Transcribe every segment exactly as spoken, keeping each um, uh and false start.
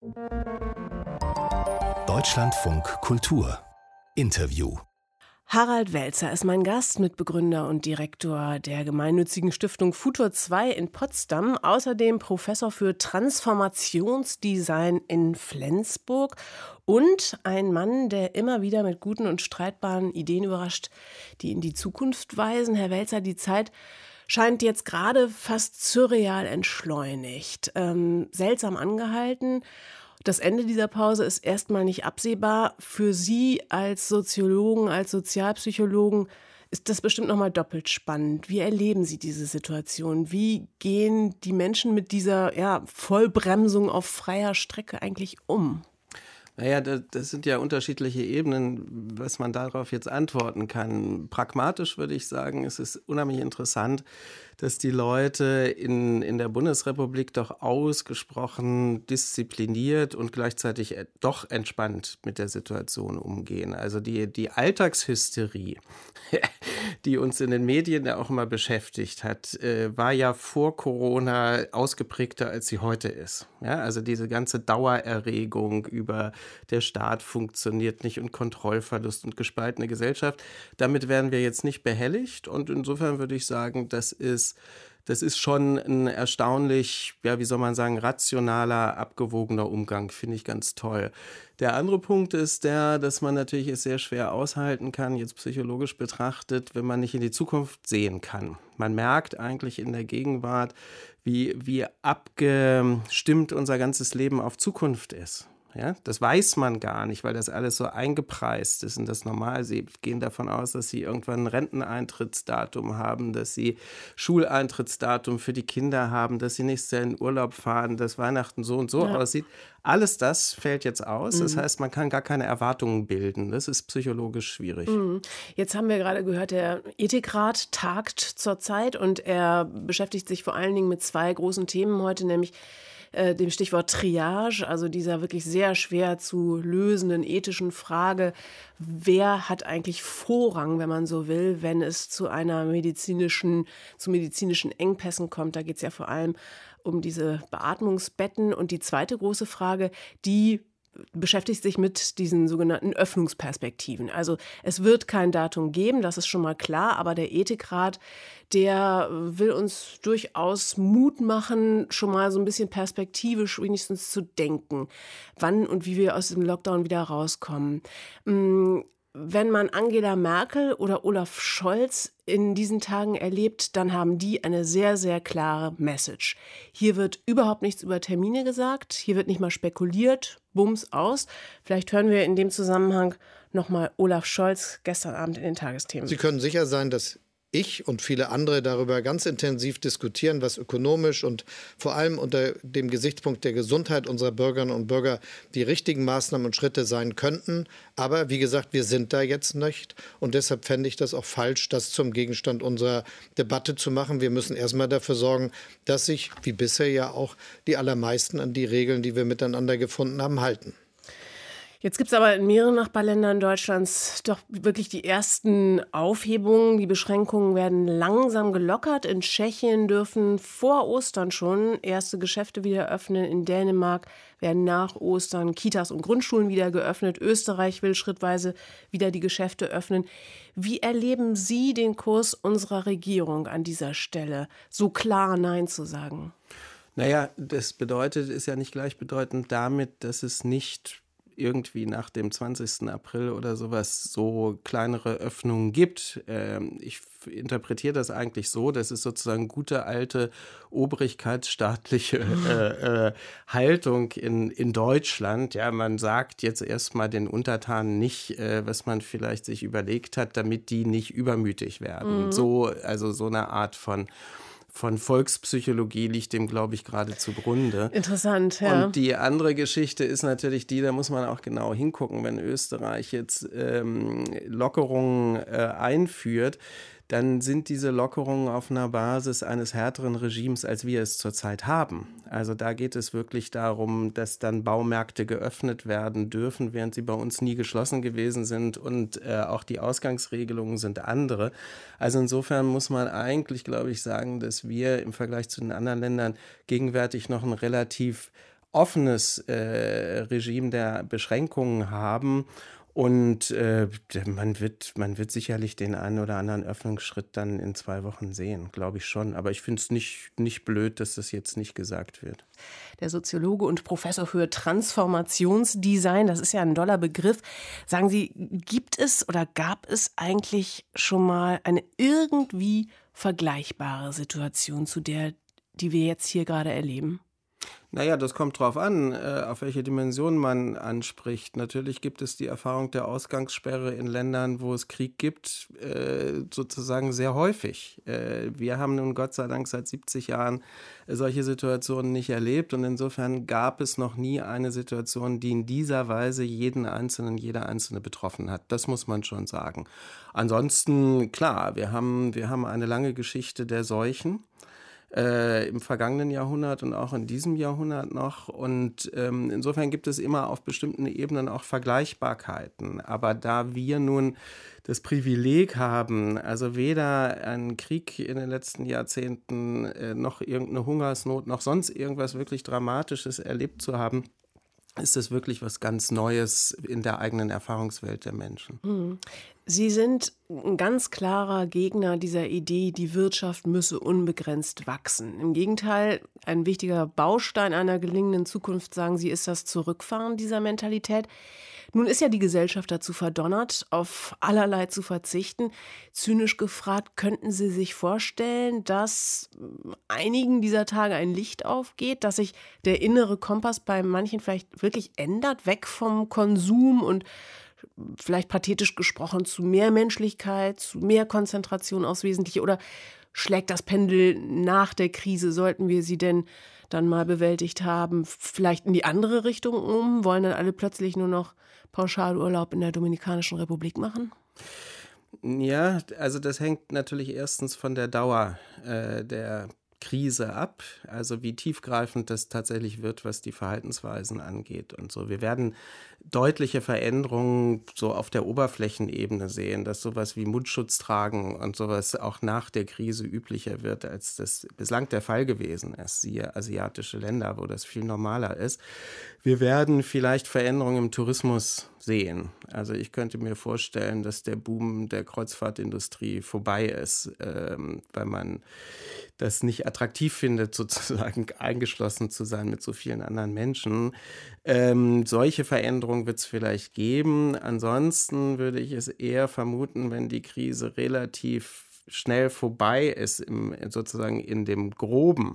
Deutschlandfunk Kultur Interview. Harald Welzer ist mein Gast, Mitbegründer und Direktor der gemeinnützigen Stiftung Futur zwei in Potsdam, außerdem Professor für Transformationsdesign in Flensburg und ein Mann, der immer wieder mit guten und streitbaren Ideen überrascht, die in die Zukunft weisen. Herr Welzer, die Zeit scheint jetzt gerade fast surreal entschleunigt, ähm, seltsam angehalten. Das Ende dieser Pause ist erstmal nicht absehbar. Für Sie als Soziologen, als Sozialpsychologen ist das bestimmt nochmal doppelt spannend. Wie erleben Sie diese Situation? Wie gehen die Menschen mit dieser ja, Vollbremsung auf freier Strecke eigentlich um? Naja, das, das sind ja unterschiedliche Ebenen, was man darauf jetzt antworten kann. Pragmatisch würde ich sagen, es ist unheimlich interessant, dass die Leute in, in der Bundesrepublik doch ausgesprochen diszipliniert und gleichzeitig doch entspannt mit der Situation umgehen. Also die, die Alltagshysterie, die uns in den Medien ja auch immer beschäftigt hat, äh, war ja vor Corona ausgeprägter, als sie heute ist. Ja, also diese ganze Dauererregung über der Staat funktioniert nicht und Kontrollverlust und gespaltene Gesellschaft, damit werden wir jetzt nicht behelligt. Und insofern würde ich sagen, das ist Das ist schon ein erstaunlich, ja, wie soll man sagen, rationaler, abgewogener Umgang, finde ich ganz toll. Der andere Punkt ist der, dass man natürlich es sehr schwer aushalten kann, jetzt psychologisch betrachtet, wenn man nicht in die Zukunft sehen kann. Man merkt eigentlich in der Gegenwart, wie, wie abgestimmt unser ganzes Leben auf Zukunft ist. Ja, das weiß man gar nicht, weil das alles so eingepreist ist und das normal. Sie gehen davon aus, dass sie irgendwann ein Renteneintrittsdatum haben, dass sie Schuleintrittsdatum für die Kinder haben, dass sie nächstes Jahr in Urlaub fahren, dass Weihnachten so und so ja. aussieht. Alles das fällt jetzt aus. Mhm. Das heißt, man kann gar keine Erwartungen bilden. Das ist psychologisch schwierig. Mhm. Jetzt haben wir gerade gehört, der Ethikrat tagt zurzeit und er beschäftigt sich vor allen Dingen mit zwei großen Themen heute, nämlich dem Stichwort Triage, also dieser wirklich sehr schwer zu lösenden ethischen Frage, wer hat eigentlich Vorrang, wenn man so will, wenn es zu einer medizinischen, zu medizinischen Engpässen kommt. Da geht es ja vor allem um diese Beatmungsbetten. Und die zweite große Frage, die beschäftigt sich mit diesen sogenannten Öffnungsperspektiven. Also es wird kein Datum geben, das ist schon mal klar, aber der Ethikrat, der will uns durchaus Mut machen, schon mal so ein bisschen perspektivisch wenigstens zu denken, wann und wie wir aus dem Lockdown wieder rauskommen. Wenn man Angela Merkel oder Olaf Scholz in diesen Tagen erlebt, dann haben die eine sehr, sehr klare Message. Hier wird überhaupt nichts über Termine gesagt, hier wird nicht mal spekuliert, bums aus. Vielleicht hören wir in dem Zusammenhang nochmal Olaf Scholz gestern Abend in den Tagesthemen. Sie können sicher sein, dass ich und viele andere darüber ganz intensiv diskutieren, was ökonomisch und vor allem unter dem Gesichtspunkt der Gesundheit unserer Bürgerinnen und Bürger die richtigen Maßnahmen und Schritte sein könnten. Aber wie gesagt, wir sind da jetzt nicht und deshalb fände ich das auch falsch, das zum Gegenstand unserer Debatte zu machen. Wir müssen erstmal dafür sorgen, dass sich, wie bisher ja auch, die allermeisten an die Regeln, die wir miteinander gefunden haben, halten. Jetzt gibt es aber in mehreren Nachbarländern Deutschlands doch wirklich die ersten Aufhebungen. Die Beschränkungen werden langsam gelockert. In Tschechien dürfen vor Ostern schon erste Geschäfte wieder öffnen. In Dänemark werden nach Ostern Kitas und Grundschulen wieder geöffnet. Österreich will schrittweise wieder die Geschäfte öffnen. Wie erleben Sie den Kurs unserer Regierung an dieser Stelle, so klar Nein zu sagen? Naja, das bedeutet, ist ja nicht gleichbedeutend damit, dass es nicht irgendwie nach dem zwanzigsten April oder sowas so kleinere Öffnungen gibt. Ähm, ich interpretiere das eigentlich so, das ist sozusagen gute alte obrigkeitsstaatliche äh, äh, Haltung in, in Deutschland. Ja, man sagt jetzt erstmal den Untertanen nicht, äh, was man vielleicht sich überlegt hat, damit die nicht übermütig werden. Mhm. So, also so eine Art von Von Volkspsychologie liegt dem, glaube ich, gerade zugrunde. Interessant, ja. Und die andere Geschichte ist natürlich die, da muss man auch genau hingucken, wenn Österreich jetzt ähm, Lockerungen äh, einführt, dann sind diese Lockerungen auf einer Basis eines härteren Regimes, als wir es zurzeit haben. Also da geht es wirklich darum, dass dann Baumärkte geöffnet werden dürfen, während sie bei uns nie geschlossen gewesen sind und äh, auch die Ausgangsregelungen sind andere. Also insofern muss man eigentlich, glaube ich, sagen, dass wir im Vergleich zu den anderen Ländern gegenwärtig noch ein relativ offenes äh, Regime der Beschränkungen haben. Und äh, man wird, man wird sicherlich den einen oder anderen Öffnungsschritt dann in zwei Wochen sehen, glaube ich schon. Aber ich finde es nicht, nicht blöd, dass das jetzt nicht gesagt wird. Der Soziologe und Professor für Transformationsdesign, das ist ja ein doller Begriff. Sagen Sie, gibt es oder gab es eigentlich schon mal eine irgendwie vergleichbare Situation zu der, die wir jetzt hier gerade erleben? Naja, das kommt drauf an, äh, auf welche Dimension man anspricht. Natürlich gibt es die Erfahrung der Ausgangssperre in Ländern, wo es Krieg gibt, äh, sozusagen sehr häufig. Äh, wir haben nun Gott sei Dank seit siebzig Jahren solche Situationen nicht erlebt und insofern gab es noch nie eine Situation, die in dieser Weise jeden Einzelnen, jeder Einzelne betroffen hat. Das muss man schon sagen. Ansonsten, klar, wir haben, wir haben eine lange Geschichte der Seuchen. Äh, im vergangenen Jahrhundert und auch in diesem Jahrhundert noch. Und ähm, insofern gibt es immer auf bestimmten Ebenen auch Vergleichbarkeiten. Aber da wir nun das Privileg haben, also weder einen Krieg in den letzten Jahrzehnten äh, noch irgendeine Hungersnot noch sonst irgendwas wirklich Dramatisches erlebt zu haben, ist das wirklich was ganz Neues in der eigenen Erfahrungswelt der Menschen. Sie sind ein ganz klarer Gegner dieser Idee, die Wirtschaft müsse unbegrenzt wachsen. Im Gegenteil, ein wichtiger Baustein einer gelingenden Zukunft, sagen Sie, ist das Zurückfahren dieser Mentalität. Nun ist ja die Gesellschaft dazu verdonnert, auf allerlei zu verzichten. Zynisch gefragt, könnten Sie sich vorstellen, dass einigen dieser Tage ein Licht aufgeht, dass sich der innere Kompass bei manchen vielleicht wirklich ändert, weg vom Konsum und vielleicht pathetisch gesprochen zu mehr Menschlichkeit, zu mehr Konzentration aufs Wesentliche? Oder schlägt das Pendel nach der Krise, sollten wir sie denn dann mal bewältigt haben, vielleicht in die andere Richtung um? Wollen dann alle plötzlich nur noch Pauschalurlaub in der Dominikanischen Republik machen? Ja, also das hängt natürlich erstens von der Dauer äh, der Krise ab, also wie tiefgreifend das tatsächlich wird, was die Verhaltensweisen angeht und so. Wir werden deutliche Veränderungen so auf der Oberflächenebene sehen, dass sowas wie Mundschutz tragen und sowas auch nach der Krise üblicher wird, als das bislang der Fall gewesen ist. Siehe asiatische Länder, wo das viel normaler ist. Wir werden vielleicht Veränderungen im Tourismus sehen. Also ich könnte mir vorstellen, dass der Boom der Kreuzfahrtindustrie vorbei ist, ähm, weil man das nicht attraktiv findet, sozusagen eingeschlossen zu sein mit so vielen anderen Menschen. Ähm, solche Veränderungen wird es vielleicht geben. Ansonsten würde ich es eher vermuten, wenn die Krise relativ schnell vorbei ist, im, sozusagen in dem Groben,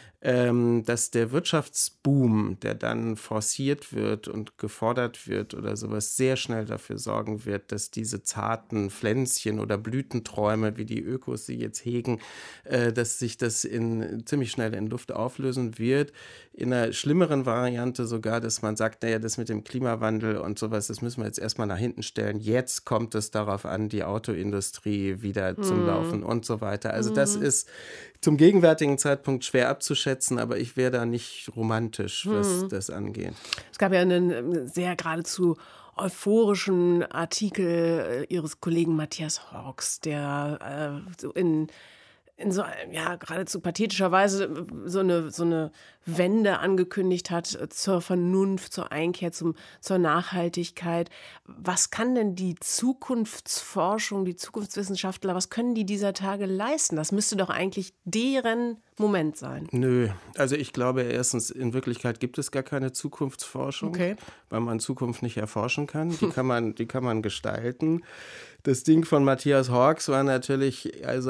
ähm, dass der Wirtschaftsboom, der dann forciert wird und gefordert wird oder sowas, sehr schnell dafür sorgen wird, dass diese zarten Pflänzchen oder Blütenträume, wie die Ökos sie jetzt hegen, äh, dass sich das in, ziemlich schnell in Luft auflösen wird. In einer schlimmeren Variante sogar, dass man sagt, naja, das mit dem Klimawandel und sowas, das müssen wir jetzt erstmal nach hinten stellen. Jetzt kommt es darauf an, die Autoindustrie wieder zum hm. Laufen und so weiter. Also hm. das ist zum gegenwärtigen Zeitpunkt schwer abzuschätzen, aber ich wäre da nicht romantisch, was hm. das angeht. Es gab ja einen sehr geradezu euphorischen Artikel Ihres Kollegen Matthias Hawks, der äh, so in in so, ja, geradezu pathetischer Weise so eine, so eine Wende angekündigt hat zur Vernunft, zur Einkehr, zum, zur Nachhaltigkeit. Was kann denn die Zukunftsforschung, die Zukunftswissenschaftler, was können die dieser Tage leisten? Das müsste doch eigentlich deren Moment sein. Nö, also ich glaube erstens, in Wirklichkeit gibt es gar keine Zukunftsforschung, okay. weil man Zukunft nicht erforschen kann. Die kann man, die kann man gestalten. Das Ding von Matthias Hawks war natürlich also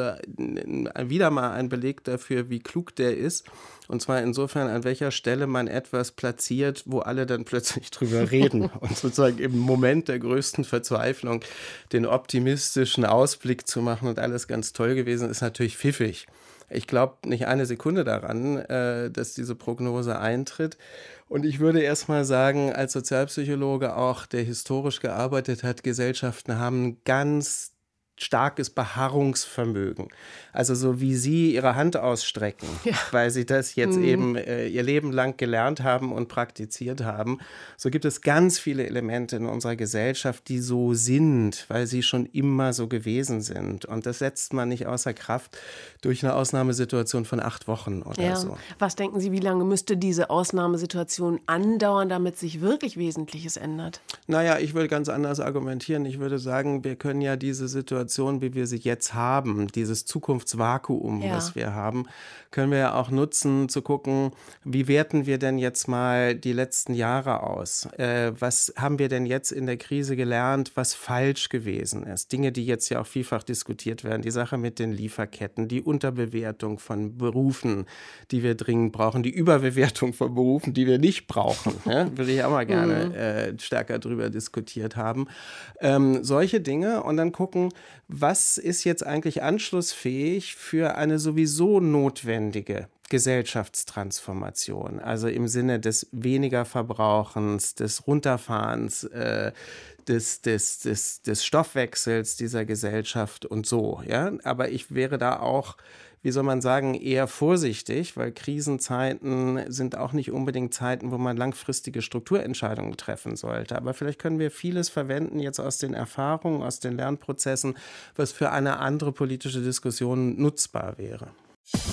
wieder mal ein Beleg dafür, wie klug der ist. Und zwar insofern, an welcher Stelle man etwas platziert, wo alle dann plötzlich drüber reden. Und sozusagen im Moment der größten Verzweiflung den optimistischen Ausblick zu machen und alles ganz toll gewesen, ist natürlich pfiffig. Ich glaube nicht eine Sekunde daran, äh, dass diese Prognose eintritt. Und ich würde erst mal sagen, als Sozialpsychologe auch, der historisch gearbeitet hat, Gesellschaften haben ganz starkes Beharrungsvermögen. Also so wie Sie Ihre Hand ausstrecken, ja. weil Sie das jetzt mhm. eben äh, Ihr Leben lang gelernt haben und praktiziert haben. So gibt es ganz viele Elemente in unserer Gesellschaft, die so sind, weil sie schon immer so gewesen sind. Und das setzt man nicht außer Kraft durch eine Ausnahmesituation von acht Wochen oder ja. so. Was denken Sie, wie lange müsste diese Ausnahmesituation andauern, damit sich wirklich Wesentliches ändert? Naja, ich würde ganz anders argumentieren. Ich würde sagen, wir können ja diese Situation, wie wir sie jetzt haben, dieses Zukunftsvakuum, ja. was wir haben, können wir ja auch nutzen, zu gucken, wie werten wir denn jetzt mal die letzten Jahre aus? Äh, was haben wir denn jetzt in der Krise gelernt, was falsch gewesen ist? Dinge, die jetzt ja auch vielfach diskutiert werden, die Sache mit den Lieferketten, die Unterbewertung von Berufen, die wir dringend brauchen, die Überbewertung von Berufen, die wir nicht brauchen. Ja? Würde ich auch mal gerne mhm. äh, stärker drüber diskutiert haben. Ähm, solche Dinge und dann gucken, was ist jetzt eigentlich anschlussfähig für eine sowieso notwendige Gesellschaftstransformation? Also im Sinne des weniger Verbrauchens, des Runterfahrens, äh, des, des, des, des Stoffwechsels dieser Gesellschaft und so. Ja? Aber ich wäre da auch, wie soll man sagen, eher vorsichtig, weil Krisenzeiten sind auch nicht unbedingt Zeiten, wo man langfristige Strukturentscheidungen treffen sollte. Aber vielleicht können wir vieles verwenden jetzt aus den Erfahrungen, aus den Lernprozessen, was für eine andere politische Diskussion nutzbar wäre.